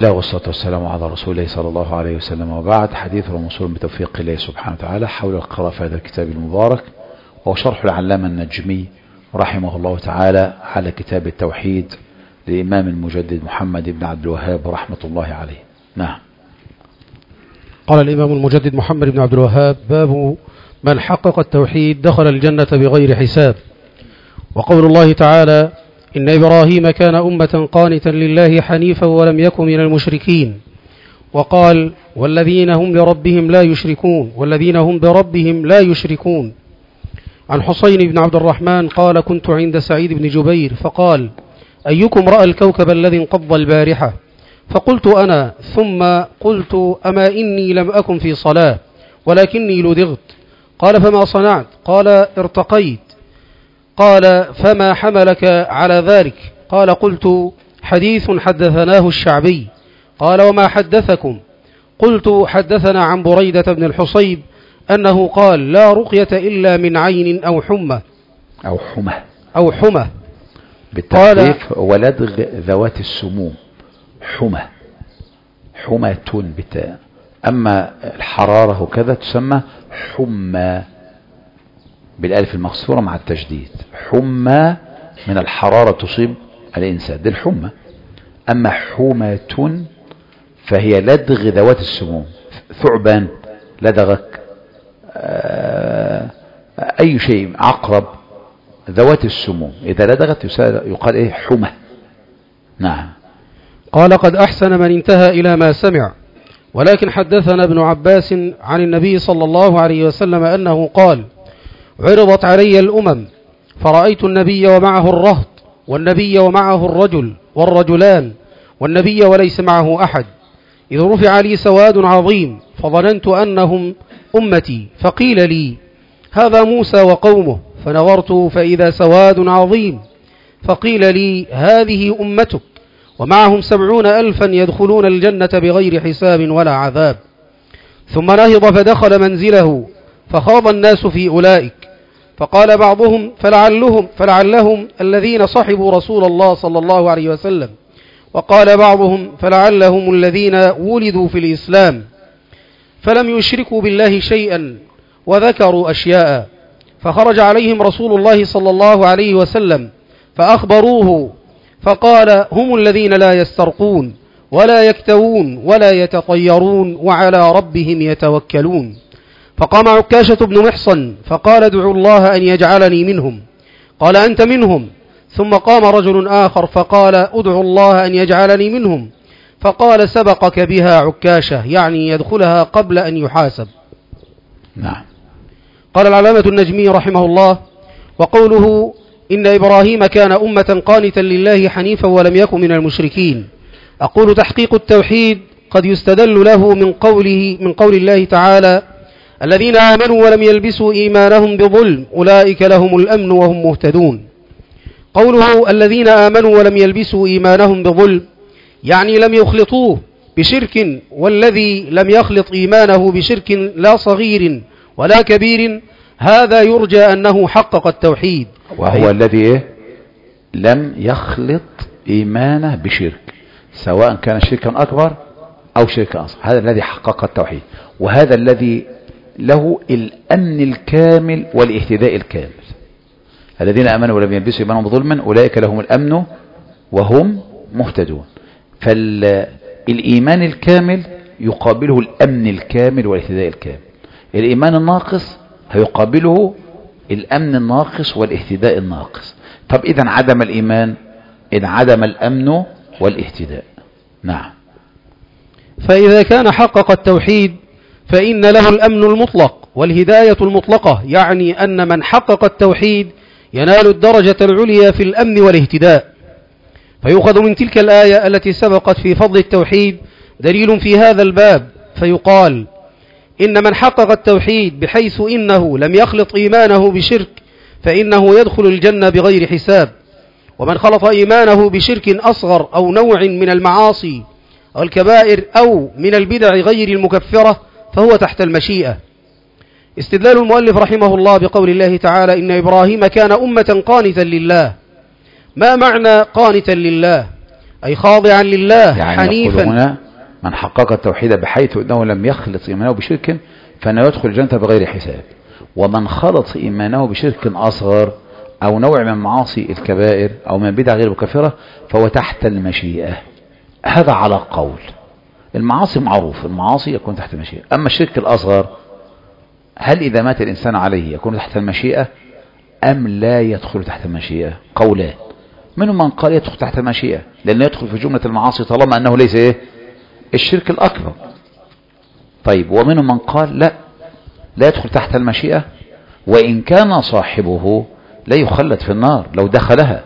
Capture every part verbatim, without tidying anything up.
لا والصلاة والسلام على رسول الله صلى الله عليه وسلم، وبعد. حديث موصول بتوفيق الله سبحانه وتعالى حول القراءة في هذا الكتاب المبارك، وهو شرح العلامة النجمي رحمه الله تعالى على كتاب التوحيد للإمام المجدد محمد بن عبد الوهاب رحمة الله عليه. نعم. قال الإمام المجدد محمد بن عبد الوهاب: باب من حقق التوحيد دخل الجنة بغير حساب. وقول الله تعالى: إن إبراهيم كان أمة قانتا لله حنيفا ولم يكن من المشركين. وقال: والذين هم لربهم لا يشركون والذين هم بربهم لا يشركون. عن حسين بن عبد الرحمن قال: كنت عند سعيد بن جبير فقال: أيكم رأى الكوكب الذي انقض البارحة؟ فقلت أنا، ثم قلت: أما إني لم أكن في صلاة ولكني لدغت. قال: فما صنعت؟ قال: ارتقيت. قال: فما حملك على ذلك؟ قال: قلت: حديث حدثناه الشعبي. قال: وما حدثكم؟ قلت: حدثنا عن بريدة بن الحصيب أنه قال: لا رقية إلا من عين أو حمى أو حمى أو حمى بالتخفيف ولدغ ذوات السموم. حمى حمى بالتاء، أما الحرارة وكذا تسمى حمى بالالف المكسورة مع التشديد. حمى من الحرارة تصيب الإنسان، دي الحمى. أما حمى فهي لدغ ذوات السموم. ثعبان لدغك، أي شيء، عقرب، ذوات السموم إذا لدغت يقال إيه؟ حمى. نعم. قال: قد أحسن من انتهى إلى ما سمع، ولكن حدثنا ابن عباس عن النبي صلى الله عليه وسلم أنه قال: عرضت علي الأمم فرأيت النبي ومعه الرهط، والنبي ومعه الرجل والرجلان، والنبي وليس معه أحد، إذ رفع لي سواد عظيم فظننت أنهم أمتي، فقيل لي: هذا موسى وقومه، فنظرت فإذا سواد عظيم، فقيل لي: هذه أمتك، ومعهم سبعون ألفا يدخلون الجنة بغير حساب ولا عذاب. ثم نهض فدخل منزله فخاض الناس في أولئك، فقال بعضهم: فلعلهم, فلعلهم الذين صحبوا رسول الله صلى الله عليه وسلم. وقال بعضهم: فلعلهم الذين ولدوا في الإسلام فلم يشركوا بالله شيئا وذكروا أشياء. فخرج عليهم رسول الله صلى الله عليه وسلم فأخبروه، فقال: هم الذين لا يسترقون ولا يكتوون ولا يتطيرون وعلى ربهم يتوكلون. فقام عكاشة بن محصن فقال: ادعوا الله أن يجعلني منهم. قال: أنت منهم. ثم قام رجل آخر فقال: ادعوا الله أن يجعلني منهم. فقال: سبقك بها عكاشة، يعني يدخلها قبل أن يحاسب. نعم. قال العلامة النجمي رحمه الله: وقوله إن إبراهيم كان أمة قانتا لله حنيفا ولم يكن من المشركين. أقول: تحقيق التوحيد قد يستدل له من قوله من قول الله تعالى: الذين آمنوا ولم يلبسوا إيمانهم بظلم أولئك لهم الأمن وهم مهتدون. قوله الذين آمنوا ولم يلبسوا إيمانهم بظلم يعني لم يخلطوه بشرك، والذي لم يخلط إيمانه بشرك لا صغير ولا كبير هذا يرجى أنه حقق التوحيد، وهو الذي إيه؟ لم يخلط إيمانه بشرك، سواء كان شركا أكبر أو شركا أصغر، هذا الذي حقق التوحيد، وهذا الذي له الأمن الكامل والاهتداء الكامل. الذين آمنوا ولم يلبسوا إيمانهم بظلم أولئك لهم الأمن وهم مهتدون. فالإيمان الكامل يقابله الأمن الكامل والاهتداء الكامل. الإيمان الناقص هيقابله الأمن الناقص والاهتداء الناقص. طب إذن عدم الإيمان إذن عدم الأمن والاهتداء. نعم. فإذا كان حقق التوحيد فإن له الأمن المطلق والهداية المطلقة، يعني أن من حقق التوحيد ينال الدرجة العليا في الأمن والاهتداء. فيؤخذ من تلك الآية التي سبقت في فضل التوحيد دليل في هذا الباب، فيقال إن من حقق التوحيد بحيث إنه لم يخلط إيمانه بشرك فإنه يدخل الجنة بغير حساب، ومن خلط إيمانه بشرك أصغر أو نوع من المعاصي أو الكبائر أو من البدع غير المكفرة فهو تحت المشيئة. استدلال المؤلف رحمه الله بقول الله تعالى: إن إبراهيم كان أمة قانتا لله. ما معنى قانتا لله؟ أي خاضعا لله يعني حنيفا. هنا من حقق التوحيد بحيث أنه لم يخلط إيمانه بشرك فإنه يدخل الجنة بغير حساب، ومن خلط إيمانه بشرك أصغر أو نوع من معاصي الكبائر أو من بدع غير مكفرة فهو تحت المشيئة. هذا على قول. المعاصي معروف، المعاصي يكون تحت المشيئة. أما الشرك الأصغر هل إذا مات الإنسان عليه يكون تحت المشيئة أم لا يدخل تحت المشيئة؟ قولان، منهم من قال يدخل تحت المشيئة لأنه يدخل في جملة المعاصي طالما أنه ليس إيه الشرك الأكبر. طيب، ومنهم من قال لا لا يدخل تحت المشيئة وإن كان صاحبه لا يخلد في النار لو دخلها،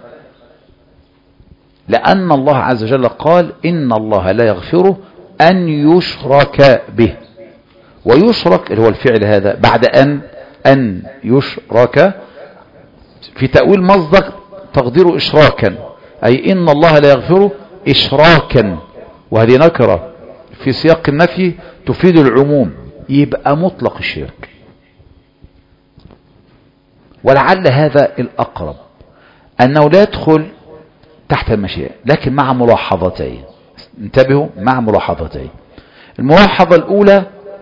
لأن الله عز وجل قال إن الله لا يغفر أن يشرك به، ويشرك اللي هو الفعل هذا بعد أن أن يشرك في تأويل مصدر تقديره إشراكا، أي إن الله لا يغفر إشراكا، وهذه نكرة في سياق النفي تفيد العموم، يبقى مطلق الشرك. ولعل هذا الأقرب أنه لا يدخل تحت المشيئة، لكن مع ملاحظتين. انتبهوا، مع ملاحظتين. الملاحظة الأولى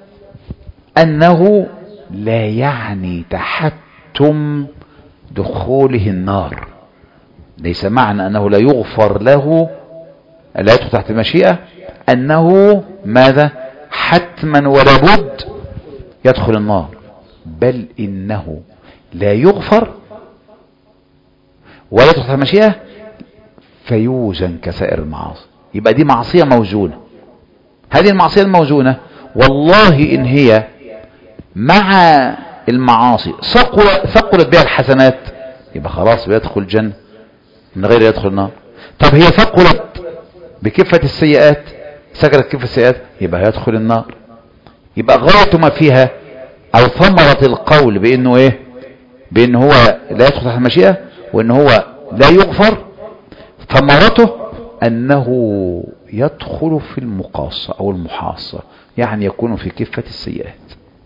أنه لا يعني تحتم دخوله النار، ليس معنى أنه لا يغفر له لا يدخل تحت المشيئة أنه ماذا حتما ولا بد يدخل النار، بل إنه لا يغفر ولا يدخل تحت المشيئة فيوزن كسائر المعاصي. يبقى دي معصية موزونة. هذه المعصية الموزونة والله إن هي مع المعاصي ثقلت بها الحسنات يبقى خلاص بيدخل الجنة من غير يدخل النار. طب هي ثقلت بكفة السيئات، سكرت كفة السيئات، يبقى يدخل النار. يبقى غاية ما فيها أو ثمرة القول بأنه إيه، بأنه هو لا يدخل تحت المشيئة وأنه هو لا يغفر، ثمرته أنه يدخل في المقاصة أو المحاصة، يعني يكون في كفة السيئات.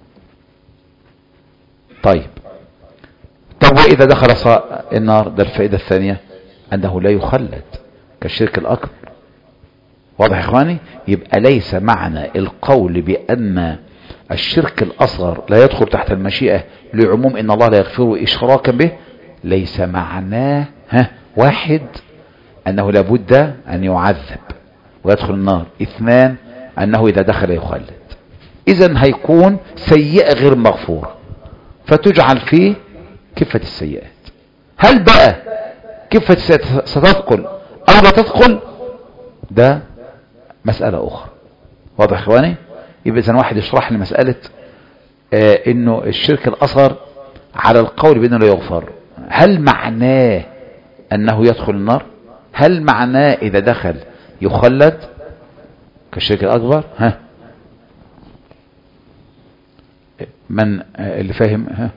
طيب، طب وإذا دخل النار، ده الفائدة الثانية أنه لا يخلد كالشرك الأكبر. واضح يا إخواني؟ يبقى ليس معنى القول بأن الشرك الأصغر لا يدخل تحت المشيئة لعموم إن الله لا يغفر إشراكا به، ليس معناه ها واحد أنه لابد أن يعذب ويدخل النار، اثنان أنه إذا دخل يخلد. إذن هيكون سيئة غير مغفورة فتجعل فيه كفة السيئات. هل بقى كفة السيئات ستثقل أو لا تثقل؟ ده مسألة أخرى. واضح إخواني؟ يبقى إذن واحد يشرح لي مسألة آه إنه الشرك الأصغر على القول بأنه لا يغفر، هل معناه أنه يدخل النار؟ هل معناه إذا دخل يخلد كالشرك الأكبر؟ ها من اللي فاهم؟ ها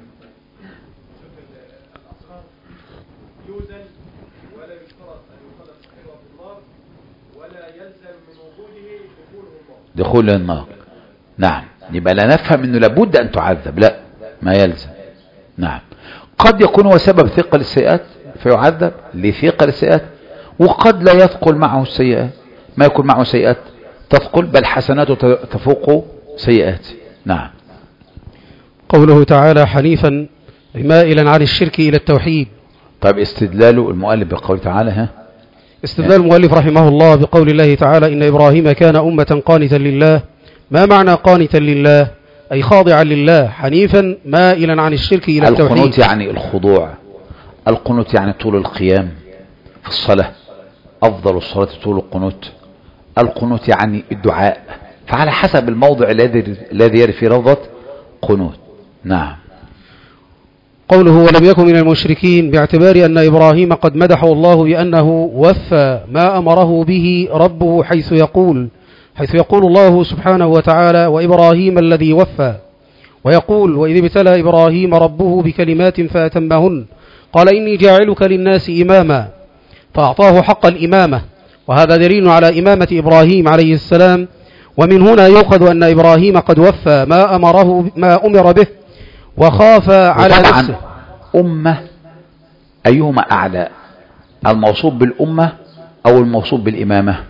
يوزن ولا يشترط أن يخلد صاحبه في النار ولا يلزم من وجوده دخوله النار. دخول النار، نعم. يبقى لا نفهم أنه لابد أن تعذب، لا، ما يلزم. نعم، قد يكون هو سبب ثقل السيئات فيعذب لثقل السيئات، وقد لا يثقل معه السيئات، ما يكون معه سيئات تثقل بل حسناته تفوق سيئات. نعم. قوله تعالى حنيفا مائلا عن الشرك إلى التوحيد. طيب، استدلاله المؤلف بقوله تعالى ها استدلال المؤلف رحمه الله بقول الله تعالى إن إبراهيم كان أمة قانتا لله. ما معنى قانتا لله؟ أي خاضعا لله، حنيفا مائلا عن الشرك إلى التوحيد. القنوت يعني الخضوع، القنوت يعني طول القيام في الصلاة، أفضل الصلاة طول القنوت. القنوت يعني الدعاء، فعلى حسب الموضع الذي الذي يرد فيه لفظة قنوت. نعم. قوله ولم يكن من المشركين باعتبار أن إبراهيم قد مدحه الله بأنه وفى ما أمره به ربه، حيث يقول حيث يقول الله سبحانه وتعالى وإبراهيم الذي وفى، ويقول وإذ ابتلى إبراهيم ربه بكلمات فأتمهن قال إني جاعلك للناس إماما، فأعطاه حق الإمامة، وهذا دليل على إمامة إبراهيم عليه السلام. ومن هنا يؤخذ أن إبراهيم قد وفى ما أمره ما أمر به وخاف على نفسه. أمة أيهما أعلى، الموصوف بالأمة أو الموصوف بالإمامة؟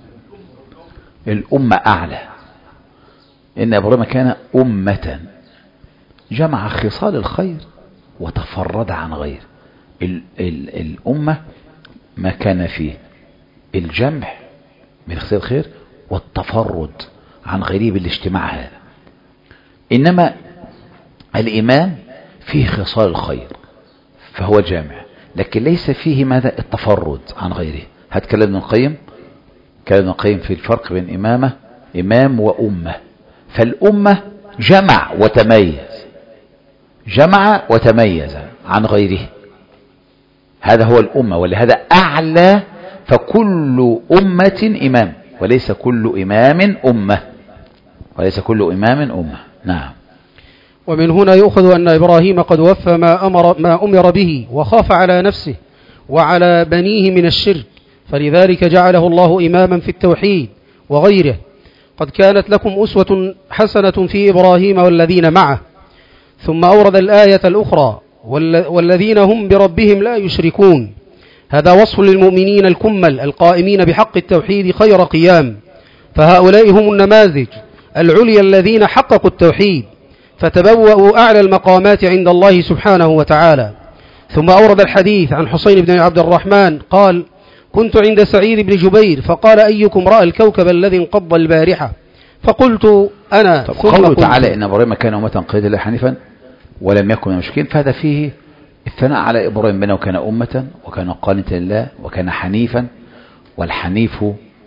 الأمة أعلى، إن إبراهيم كان أمة جمع خصال الخير وتفرد عن غير ال ال الأمة ما كان فيه الجمع من خصال الخير والتفرد عن غيره بالاجتماع هذا. إنما الإمام فيه خصال الخير فهو جامع، لكن ليس فيه ماذا؟ التفرد عن غيره. هتكلم ابن القيم، كلام ابن القيم في الفرق بين إمامة إمام وأمة. فالأمة جمع وتميز، جمع وتميز عن غيره، هذا هو الأمة، ولهذا أعلى. فكل أمة إمام وليس كل إمام أمة، وليس كل إمام أمة. نعم. ومن هنا يؤخذ أن إبراهيم قد وفى ما أمر, ما أمر به وخاف على نفسه وعلى بنيه من الشرك، فلذلك جعله الله إماما في التوحيد وغيره. قد كانت لكم أسوة حسنة في إبراهيم والذين معه. ثم أورد الآية الأخرى والذين هم بربهم لا يشركون. هذا وصف للمؤمنين الكمل القائمين بحق التوحيد خير قيام، فهؤلاء هم النماذج العليا الذين حققوا التوحيد فتبوأوا أعلى المقامات عند الله سبحانه وتعالى. ثم أورد الحديث عن حسين بن عبد الرحمن قال: كنت عند سعيد بن جبير فقال: أيكم رأى الكوكب الذي انقض البارحة؟ فقلت أنا. ثم قوله تعالى إن إبراهيم كان أمة قيد الله حنيفا ولم يكن من المشركين، فهذا فيه الثناء على إبراهيم بأنه كان أمة وكان قانتا لله وكان حنيفا، والحنيف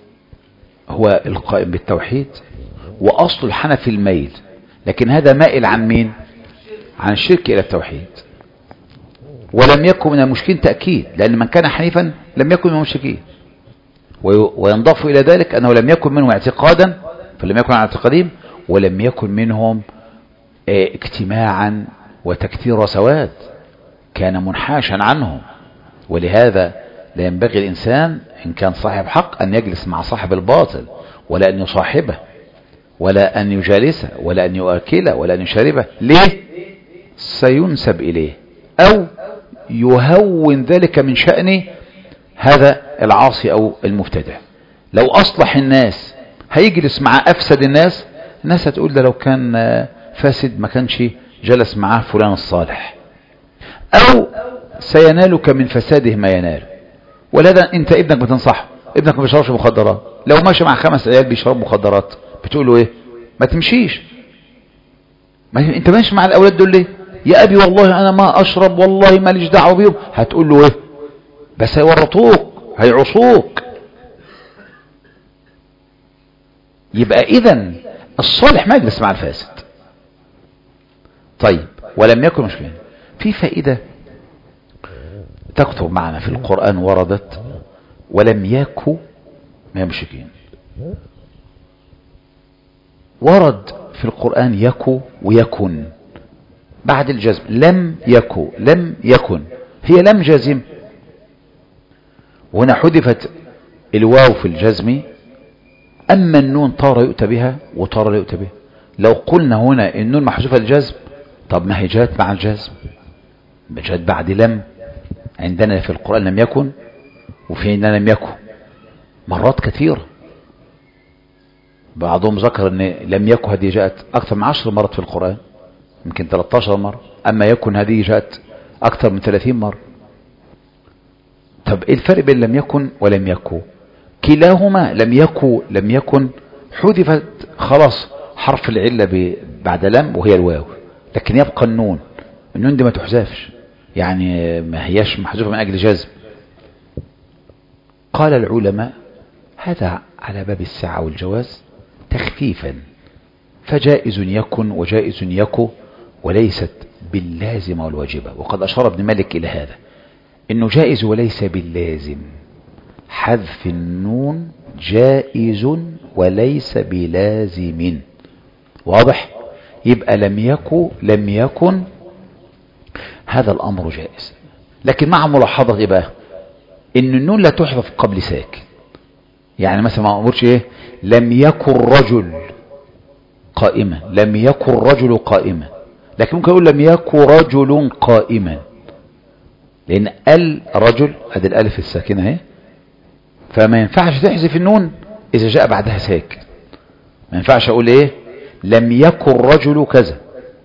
هو القائم بالتوحيد، وأصل الحنف الميل، لكن هذا مائل عن مين؟ عن الشرك إلى التوحيد. ولم يكن من المشركين تأكيد، لأن من كان حنيفا لم يكن من المشركين، وينضاف إلى ذلك أنه لم يكن منهم اعتقادا فلم يكن عن اعتقادهم، ولم يكن منهم اجتماعا وتكثير سواد، كان منحاشا عنهم. ولهذا لا ينبغي الإنسان إن كان صاحب حق أن يجلس مع صاحب الباطل، ولا أن يصاحبه، ولا أن يجالسه، ولا أن يؤكله، ولا أن يشربه. ليه؟ سينسب إليه أو يهون ذلك من شأن هذا العاصي أو المبتدع. لو أصلح الناس هيجلس مع أفسد الناس، الناس هتقول ده لو كان فاسد ما كانش جلس معاه فلان الصالح. أو سينالك من فساده ما ينال. ولهذا أنت ابنك بتنصحه، ابنك ما بيشربش مخدرات، لو ماشي مع خمس عيال بيشربوا مخدرات بتقول له إيه؟ ما تمشيش. ما أنت ماشي مع الأولاد دول ليه؟ يا أبي والله أنا ما أشرب، والله ما ليش دعوة بيهم. هتقول له إيه؟ بس هيورطوك، هيعصوك. يبقى إذن الصالح ما يجلس مع الفاسد. طيب، ولم يكن مشكلة. في فائدة تكتب معنا في القرآن وردت: ولم يكن من المشركين. ورد في القرآن يكو ويكن بعد الجزم، لم يكو لم يكن، هي لم جازم، وهنا حذفت الواو في الجزم. أما النون تارة يؤتى بها وتارة لا يؤتى بها. لو قلنا هنا النون محذوفة الجزم، طب ما هي جاءت مع الجزم، جاءت بعد لم. عندنا في القرآن لم يكن، وفي عندنا لم يكن مرات كثيرة. بعضهم ذكر ان لم يكن هذه جاءت اكثر من عشر مرات في القرآن، يمكن ثلاثة عشر مرة. اما يكن هذه جاءت اكثر من ثلاثين مرة. طب ايه الفرق بين لم يكن ولم يكن؟ كلاهما لم يكن لم يكن حذفت خلاص حرف العلة بعد لم وهي الواو، لكن يبقى النون. النون دي ما تحذفش، يعني ما هياش محذوفة من اجل جزم. قال العلماء هذا على باب السعة والجواز تخفيفا، فجائز يكن وجائز يكو، وليست باللازمة والواجبة. وقد أشار ابن مالك إلى هذا، إنه جائز وليس باللازم. حذف النون جائز وليس بلازم. واضح؟ يبقى لم يكن لم يكن هذا الأمر جائز، لكن مع ملاحظة إيه بقى؟ إن النون لا تحذف قبل ساكن. يعني مثلا ما أمرش إيه؟ لم يكن رجل قائما، لم يكن رجل قائما، لكن ممكن يقول لم يكن رجل قائما، لأن الرجل هذه الألف الساكنة اهي فما ينفعش تحذف النون إذا جاء بعدها ساكن. ما ينفعش أقول إيه لم يكن رجل كذا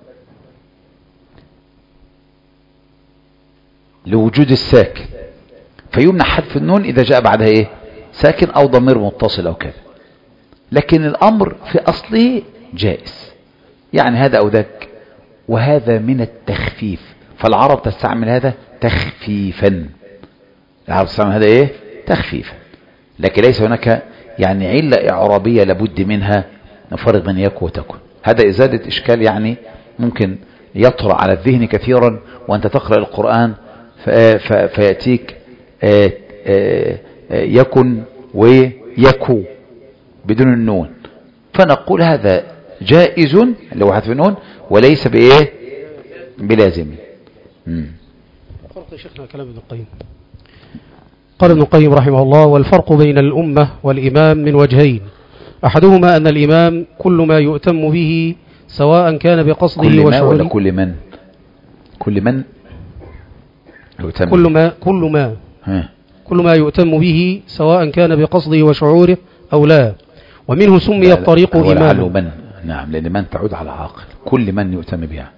لوجود الساكن، فيمنع حذف النون إذا جاء بعدها إيه ساكن أو ضمير متصل أو كذا. لكن الأمر في أصله جائز، يعني هذا أو ذاك، وهذا من التخفيف، فالعرب تستعمل هذا تخفيفا. العرب تستعمل هذا إيه تخفيفا، لكن ليس هناك يعني علة إعرابية لابد منها نفرق بين يكن وتكن. هذا إزالة إشكال يعني ممكن يطرأ على الذهن كثيرا وأنت تقرأ القرآن فيأتيك يكن ويكو بدون النون، فنقول هذا جائز اللي هو حذف النون وليس بإيه بلازم. فرق يا شيخنا كلام ابن القيم. قال ابن القيم رحمه الله: والفرق بين الأمة والإمام من وجهين، أحدهما أن الإمام كل ما يؤتم به سواء كان بقصده كل ما وشعوره. ولا كل من كل من يؤتم كل ما كل ما ها. كل ما يؤتم به سواء كان بقصده وشعوره أو لا، ومنه سمي الطريق إماما. من نعم، لأن من تعود على عاقل، كل من يؤتم بها.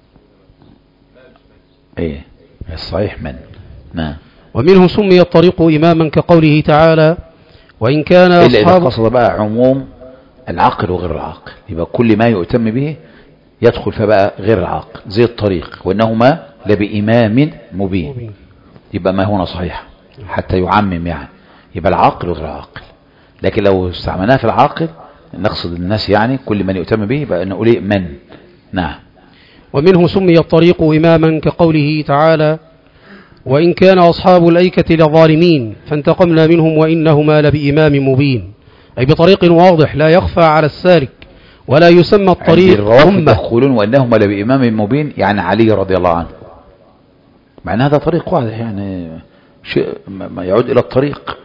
ايه الصحيح من نعم. ومنه سمي الطريق إماما كقوله تعالى: وإن كان إلا إذا أصحاب. قصد بقى عموم العاقل وغير العاقل، يبقى كل ما يؤتم به يدخل فبقى غير العاقل، زي الطريق وإنهما لبإمام مبين، يبقى ما هنا صحيح حتى يعمم يعني، يبقى العاقل وغير العاقل. لكن لو استعملناه في العاقل نقصد الناس يعني كل من يؤتم به، يبقى نقول إيه من. نعم. ومنه سمي الطريق إماما كقوله تعالى: وإن كان أصحاب الأيكة لظالمين فانتقمنا منهم وإنهما لبإمام مبين، أي بطريق واضح لا يخفى على السالك، ولا يسمى الطريق أمة. يقولون وإنهما لبإمام مبين، يعني علي رضي الله عنه، مع أن هذا طريق واضح، يعني شيء ما يعود إلى الطريق،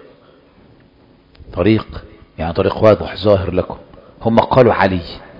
طريق يعني طريق واضح ظاهر لكم. هم قالوا علي،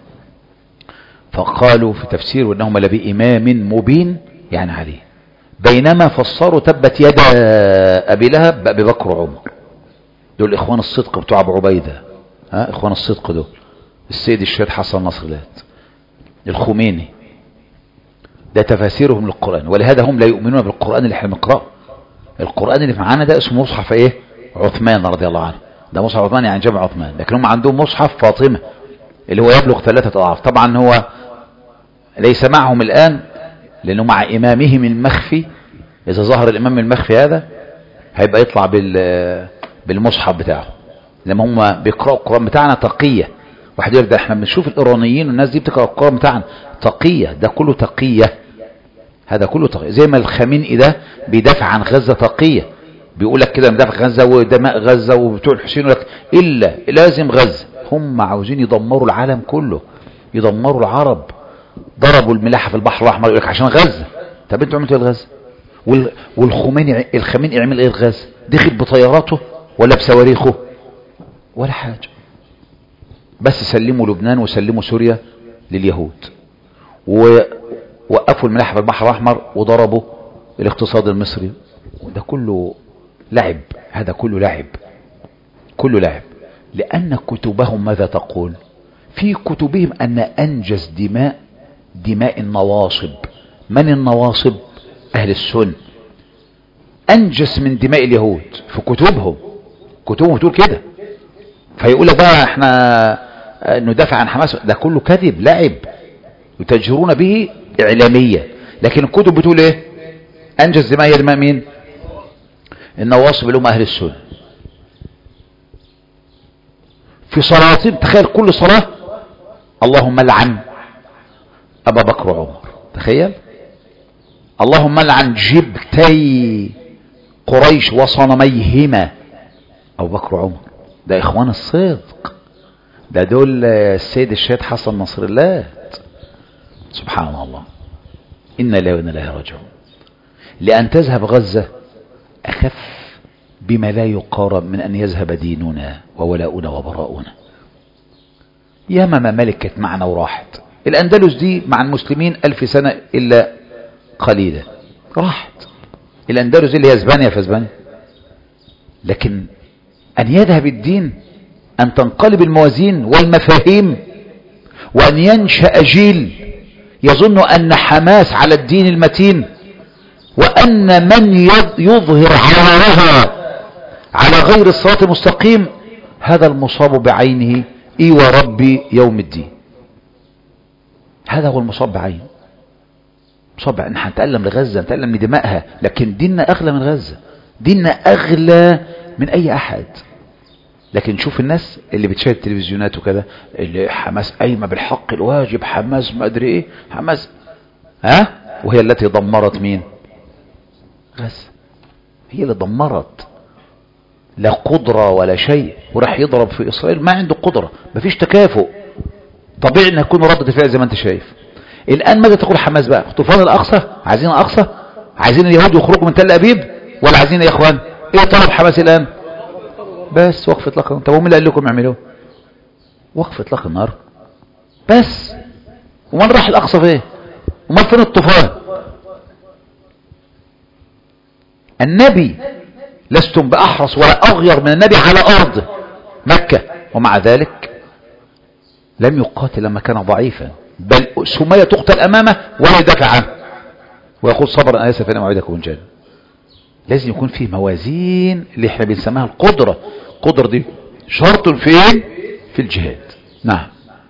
فقالوا في تفسير وإنهما لبإمام مبين يعني علي، بينما فسروا تبت يد أبي لهب بأبي بكر وعمر. دول إخوان الصدق بتوع أبو عبيدة، ها إخوان الصدق دول، السيد الشهيد حسن نصر الله، الخميني، ده تفاسيرهم للقرآن. ولهذا هم لا يؤمنون بالقرآن اللي احنا بنقرأه. القرآن اللي معانا ده اسمه مصحف ايه عثمان رضي الله عنه، ده مصحف عثمان يعني جمع عثمان، لكن هم عندهم مصحف فاطمة اللي هو يبلغ ثلاثة أضعاف. طبعا هو ليس معهم الآن لأنه مع إمامهم المخفي، إذا ظهر الإمام المخفي هذا هيبقى يطلع بالمصحف بتاعه. لما هم بيقرأوا القرآن بتاعنا تقية، واحد يقول ده احنا بنشوف الإيرانيين والناس دي بتقرأ القرآن بتاعنا تقية، ده كله تقية، هذا كله تقية. زي ما الخمينئي ده بيدافع عن غزة تقية، بيقول لك كده مدافع غزة ودماء غزة وبتوع الحسين، يقول لك إلا لازم غزة. هم عاوزين يدمروا العالم كله، يدمروا العرب، ضربوا الملاحة في البحر الأحمر يقول لك عشان غزة. طب انتوا عملتوا ايه لغزة؟ والخميني الخميني يعمل ايه لغزة؟ دخل بطياراته ولا بصواريخه ولا حاجة، بس سلموا لبنان وسلموا سوريا لليهود، ووقفوا الملاحة في البحر الأحمر وضربوا الاقتصاد المصري. وده كله لعب، هذا كله لعب، كله لعب. لأن كتبهم ماذا تقول؟ في كتبهم أن أنجز دماء دماء النواصب. من النواصب؟ أهل السنة. أنجس من دماء اليهود في كتبهم، كتبهم تقول كده. فيقول لك بقى احنا ندافع عن حماس، ده كله كذب لعب يتجرون به إعلاميا. لكن الكتب بتقول ايه؟ أنجز دماء دماء مين؟ النواصب اللي هم أهل السنة. في صلاتهم تخيل كل صلاة اللهم لعن أبا بكر وعمر، تخيل اللهم لعن جبتي قريش وصنميهما أبو بكر وعمر. ده إخوان الصدق، ده دول السيد الشهيد حسن نصر الله. سبحان الله، إنا لا وإنا إليه راجعون. لأن تذهب غزة أخف بما لا يقارب من أن يذهب ديننا وولاؤنا وبراؤنا. ياما ممالك كانت معنا وراحت. الأندلس دي مع المسلمين ألف سنة إلا قليلا راحت. الأندلس اللي هي اسبانيا في اسبانيا، لكن أن يذهب الدين، أن تنقلب الموازين والمفاهيم، وأن ينشأ جيل يظن أن حماس على الدين المتين، وأن من يظهر عوارها على غير الصراط المستقيم هذا المصاب بعينه. إي وربي يوم الدين، هذا هو المصاب بعينه. مصاب بعينه. نحن نتألم لغزة، نتألم لدمائها، لكن ديننا أغلى من غزة، ديننا أغلى من أي أحد. لكن شوف الناس اللي بتشاهد التلفزيونات وكذا، اللي حماس قايمة بالحق الواجب، حماس ما أدري إيه، حماس ها، وهي التي دمرت مين؟ غزة. هي اللي دمرت، لا قدرة ولا شيء، وراح يضرب في إسرائيل ما عنده قدرة، مفيش تكافؤ. طبيعي ان يكون ردة الفعل زي ما انت شايف. الآن ماذا تقول حماس بقى؟ طوفان الأقصى، عايزين الأقصى، عايزين اليهود يخرجوا من تل أبيب، ولا عايزين يا إخوان؟ إيه طلب حماس الآن؟ بس وقف إطلاق. طب ومين اللي قال لكم اعملوه؟ وقف إطلاق النار بس. ومن راح الأقصى فين؟ ومن فين الطوفان؟ النبي لستم بأحرص ولا أغير من النبي على أرض مكة، ومع ذلك لم يقاتل لما كان ضعيفا، بل سمية تقتل أمامه ولا يدافع عنه ويقول صبرا أنا آسف أنا موعدكم الجنة. لازم يكون فيه موازين اللي احنا بنسميها القدرة. القدرة دي شرط فين؟ في الجهاد. نعم.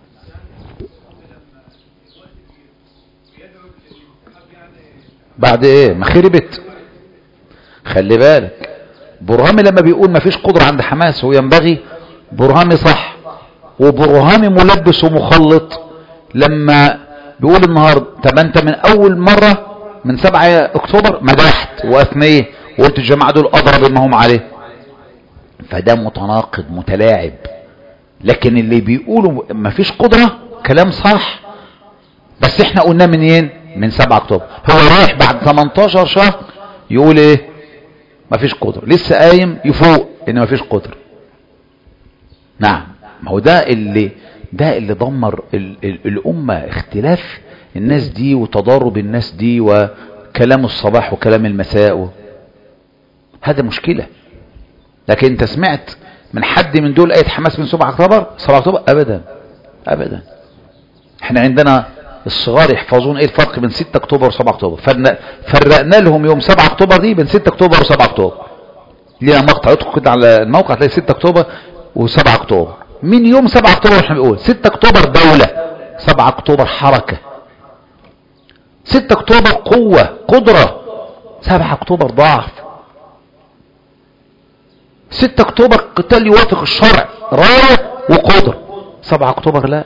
بعد ايه ما خربت. خلي بالك برهامي لما بيقول ما فيش قدرة عند حماس هو ينبغي، برهامي صح، وبرهامي ملبس ومخلط لما بيقول النهاردة طب انت من اول مرة من سبعة اكتوبر مدحت واثنيه وقلت الجماعة دول اضرب ما هم عليه، فده متناقض متلاعب. لكن اللي بيقولوا ما فيش قدرة كلام صح، بس احنا قلنا منين؟ من سبعة اكتوبر. هو رايح بعد ثمانية عشر شهر يقول ايه؟ ما فيش قدرة، لسه قايم يفوق ان ما فيش قدرة. نعم، ما هو ده اللي ده اللي دمر ال ال الامة، اختلاف الناس دي وتضارب الناس دي وكلام الصباح وكلام المساء و... هذا مشكلة. لكن انت سمعت من حد من دول آية حماس من سبعة اكتوبر سبعة اكتوبر؟ ابدا ابدا. احنا عندنا الصغار يحفظون ايه الفرق بين ستة اكتوبر وسبعة اكتوبر، فرقنا لهم يوم سبعة اكتوبر دي بين ستة اكتوبر وسبعة اكتوبر. لينا مقطع ادخل كده على الموقع تلاقي ستة اكتوبر وسبعة اكتوبر. من يوم سبعة اكتوبر احنا بنقول ستة اكتوبر دولة، سبعة اكتوبر حركة. ستة اكتوبر قوة قدرة، سبعة اكتوبر ضعف. ستة اكتوبر قتال يوافق الشرع راية وقدر، سبعة اكتوبر لا.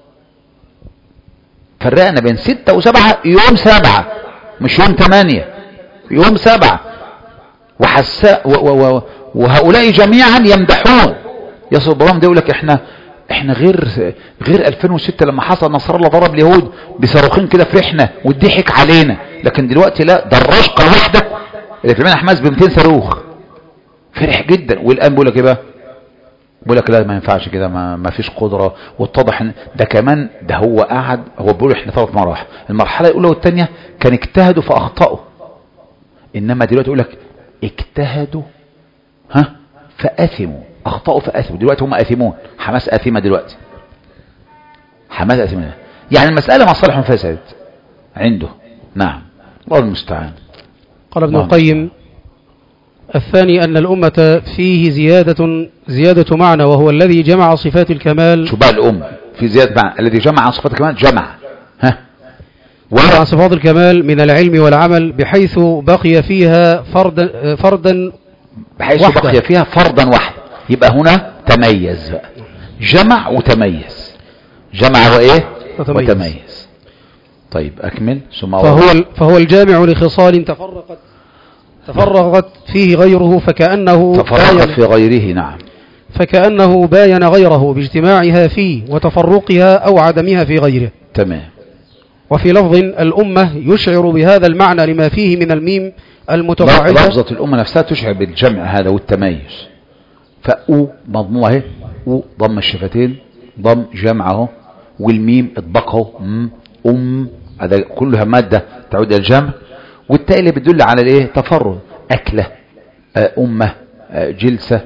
فرقنا بين ستة وسبعة يوم سبعة مش يوم ثمانية، يوم سبعة. وحساء و و و وهؤلاء جميعا يمدحون. يصل برام ده يقول لك احنا احنا غير غير ألفين وستة لما حصل نصر الله ضرب اليهود بصاروخين كده فرحنا وضحك علينا، لكن دلوقتي لا، ده الرشقه الواحده اللي في حماس ب مئتين صاروخ فرح جدا. والان بيقول لك ايه بقى؟ بيقول لك لا ما ينفعش كده، ما, ما فيش قدره. واتضح ان ده كمان ده هو قعد، هو بيقول احنا ثلاث مراحل، المرحله الاولى والثانيه كان اجتهدوا فاخطاوا، انما دلوقتي يقول لك اجتهدوا ها فاثموا، اخطاوا فاثموا. دلوقتي هم اثمون، حماس اثمه دلوقتي، حماس اثمه. يعني المساله مصالح فسد عنده. نعم، الله المستعان. قال ابن القيم الثاني أن الأمة فيه زيادة زيادة معنى، وهو الذي جمع صفات الكمال. شو بقى الأمة في زيادة معنى؟ الذي جمع صفات الكمال، جمع ها وجمع صفات الكمال من العلم والعمل، بحيث بقي فيها فردا فردا بحيث وحدة. بقي فيها فردا واحد. يبقى هنا تميز بقى، جمع وتميز. جمع وإيه؟ وتميز, وتميز. طيب أكمل. ثم فهو, فهو الجامع لخصال تفرقت تفرغت فيه غيره، فكأنه تفرغت في غيره. نعم، فكأنه باين غيره باجتماعها فيه وتفرقها أو عدمها في غيره. تمام. وفي لفظ الأمة يشعر بهذا المعنى لما فيه من الميم المتقاعدة. لفظة الأمة نفسها تشعر بالجمع هذا والتميز. فأو مضموعه، أو ضم الشفتين، ضم جمعه، والميم اطبقه أم، هذا كلها مادة تعود إلى الجمع. والتاء اللي بتدل على الايه؟ تفرد، اكله، امه، جلسه،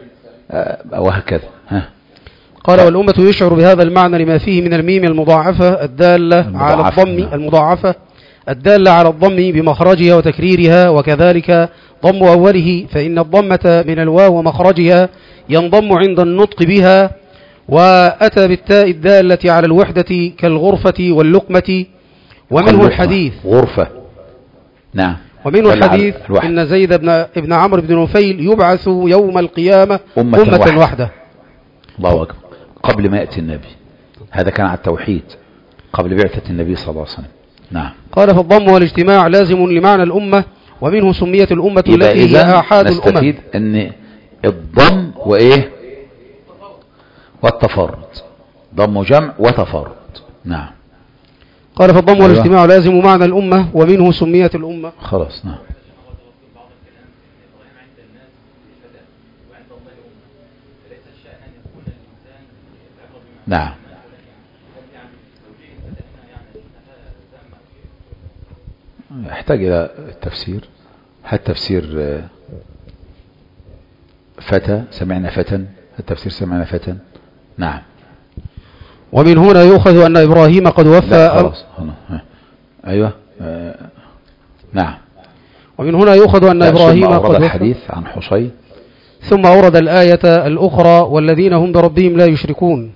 وهكذا. ها. قال والأمة يشعر بهذا المعنى لما فيه من الميم المضاعفة الدالة على المضاعفة. الضم نعم. المضاعفة الدالة على الضم بمخرجها وتكريرها، وكذلك ضم أوله، فإن الضمة من الواو ومخرجها ينضم عند النطق بها. وأتى بالتاء الدالة على الوحدة كالغرفة واللقمة. ومنه اللقمة. الحديث غرفة. نعم. ومنه دل على الحديث الوحد. إن زيد بن, ابن عمرو بن نفيل يبعث يوم القيامة أمة, أمة واحدة. وحدة. الله أكبر. قبل ما يأتي النبي، هذا كان على التوحيد قبل بعثة النبي صلى الله عليه وسلم. نعم. قال فالضم والاجتماع لازم لمعنى الأمة، ومنه سميت الأمة التي هي آحاد الأمم. نستفيد أن الضم وإيه والتفرد، ضم جمع وتفرد. نعم. قال فالضم أيوة. والاجتماع لازم معنى الأمة، ومنه سميت الأمة. خلاص. نعم. نعم. يحتاج إلى التفسير. هل تفسير فتى سمعنا فتى، التفسير سمعنا فتى. نعم. ومن هنا يؤخذ أن إبراهيم قد وفى. خلاص. هنا. أيوة. آه. نعم. ومن هنا يؤخذ أن إبراهيم قد وفى. الحديث عن حصين ثم أورد الآية الأخرى والذين هم بربهم لا يشركون.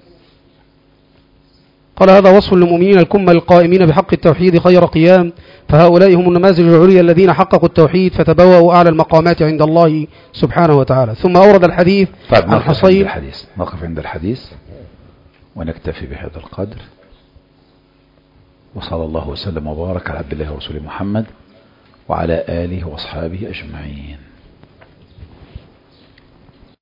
قال هذا وصف للمؤمنين الكمل القائمين بحق التوحيد خير قيام، فهؤلاء هم النماذج العليا الذين حققوا التوحيد فتبوأوا أعلى المقامات عند الله سبحانه وتعالى. ثم أورد الحديث طيب عن حصين. الحديث. نقف عند الحديث ونكتفي بهذا القدر، وصلى الله وسلم وبارك على عبد الله ورسوله محمد وعلى آله وأصحابه أجمعين.